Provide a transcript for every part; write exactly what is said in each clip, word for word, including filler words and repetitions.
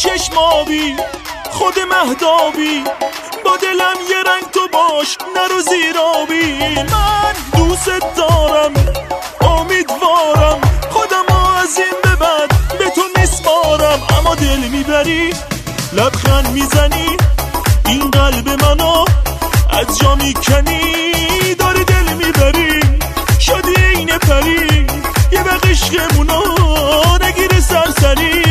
چشمابی خود مهدابی، با دلم یه رنگ تو باش نرو زیرابی. من دوست دارم امیدوارم خودمو از این به بعد به تو میسپارم، اما دل میبری لبخند میزنی این قلب منو از جا میکنی. داری دل میبری شدی این پری، یه وقت عشقمونو نگیری سرسری.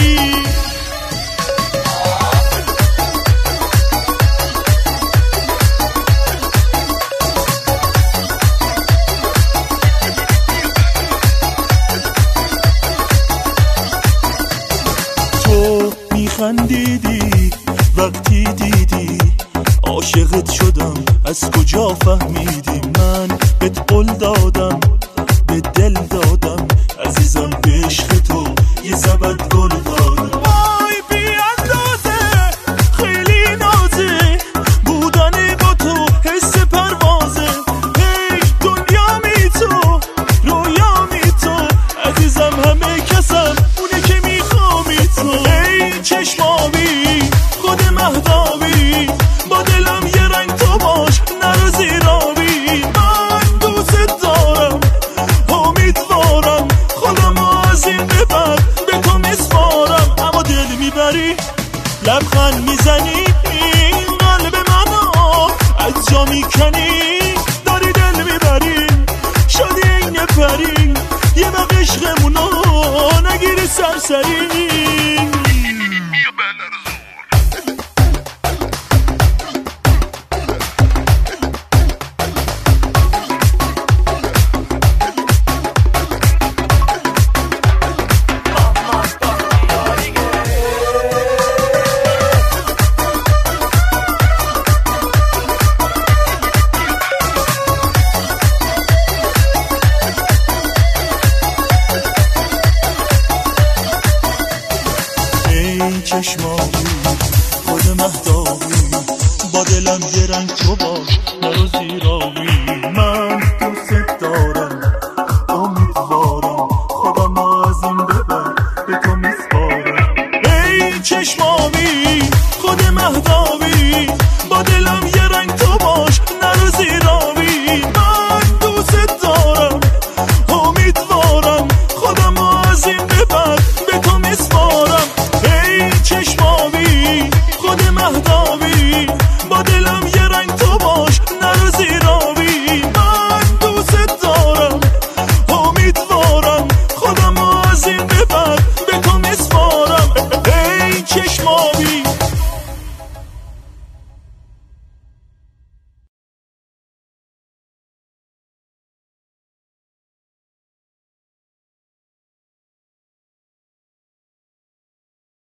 تو میخندیدی وقتی دیدی عاشقت شدم، از کجا فهمیدی؟ من بهت قول دادم به دل دادم عزیزم، به عشق تو یه زبد گل دادم. وای بی اندازه خیلی نازه بودن با تو، حس پروازه. هی دنیا می تو رویا می تو عزیزم، همه کسم اونه که میخوامی تو. ای چشمابی خود مهدابی، با دلم یه رنگ تو باش نرو زیرابی. من دوست دارم امیدوارم خودمو از این به بعد به تو میسپارم، اما دل میبری لبخند میزنی این قلب منو از جا میکنی. داری دل میبری شدی این پری، یه وقت عشقمونو نگیری سرسری. چشمابی خود مهدابی، با دلم یه رنگ تو باش نرو